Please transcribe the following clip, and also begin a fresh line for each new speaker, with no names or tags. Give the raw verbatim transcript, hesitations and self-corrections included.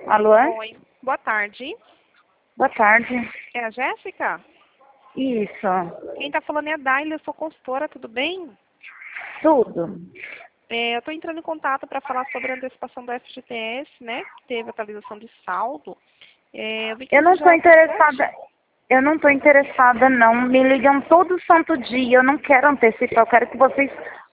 Alô?
Oi, boa tarde.
Boa tarde.
É a Jéssica?
Isso.
Quem tá falando é a Daila, eu sou consultora, tudo bem?
Tudo.
É, eu tô entrando em contato para falar sobre a antecipação do F G T S, né? Que teve atualização de saldo. É, eu vi que
Eu
você
não
já
estou
é
interessada.
assinante.
Eu não estou interessada, não. Me ligam todo santo dia. Eu não quero antecipar. Eu quero que vocês